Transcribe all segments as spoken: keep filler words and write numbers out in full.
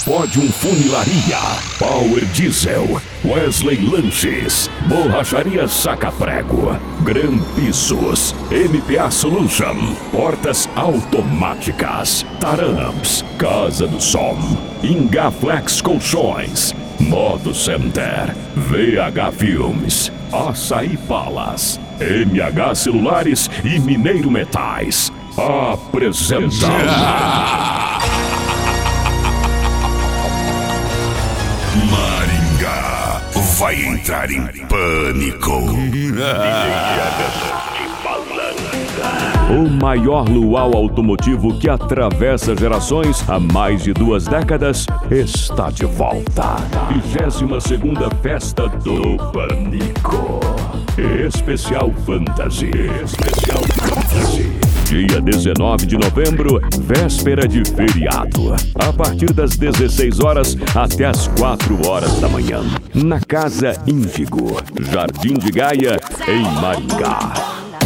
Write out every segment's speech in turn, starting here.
Pódium Funilaria, Power Diesel, Wesley Lanches, Borracharia Saca-Prego, Gran Pisos, M P A Solution, Portas Automáticas, Taramps, Casa do Som, Ingaflex Colchões, Moto Center, V H Filmes, Açaí Palas, M H Celulares e Mineiro Metais. Apresentam Maringá vai entrar em pânico. O maior luau automotivo que atravessa gerações há mais de duas décadas está de volta. vigésima segunda Festa do Pânico. Especial Fantasy. Especial Fantasy. Dia dezenove de novembro, véspera de feriado. A partir das dezesseis horas até as quatro horas da manhã. Na Casa Índigo, Jardim de Gaia, em Maringá.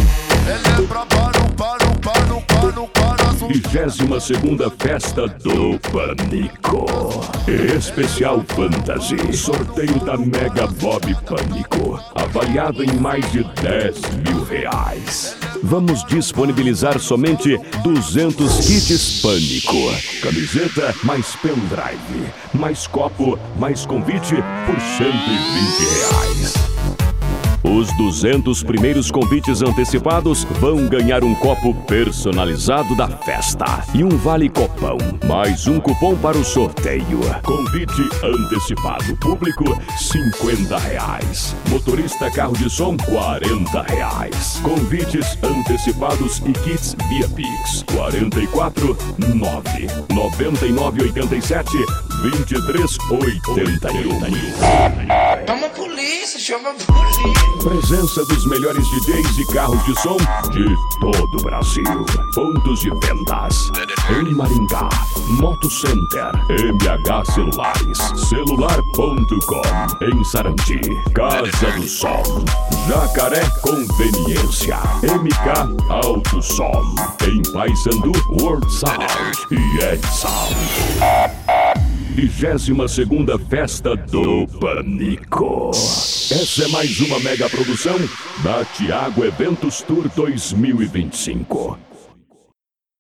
vigésima segunda Festa do Pânico. Especial Fantasy. Sorteio da Mega Bob Pânico. Avaliado em mais de dez mil reais. Vamos disponibilizar somente duzentos kits Pânico. Camiseta mais pendrive, mais copo, mais convite por cento e vinte reais. Os duzentos primeiros convites antecipados vão ganhar um copo personalizado da festa e um vale-copão, mais um cupom para o sorteio. Convite antecipado público, cinquenta reais. Motorista carro de som, quarenta reais. Convites antecipados e kits via Pix, quarenta e quatro, nove, noventa e nove, oitenta e sete, vinte e três, oitenta e um. Chama a polícia, chama a polícia. Presença dos melhores D Js e carros de som de todo o Brasil. Pontos de vendas em Maringá, Moto Center, M H Celulares, celular ponto com, em Sarandi, Casa do Som, Jacaré Conveniência, M K Auto Som, em Paysandu, World Sound e Ed Sound. vigésima segunda Festa do Pânico. Essa é mais uma mega produção da Thiago Eventos Tour dois mil e vinte e cinco.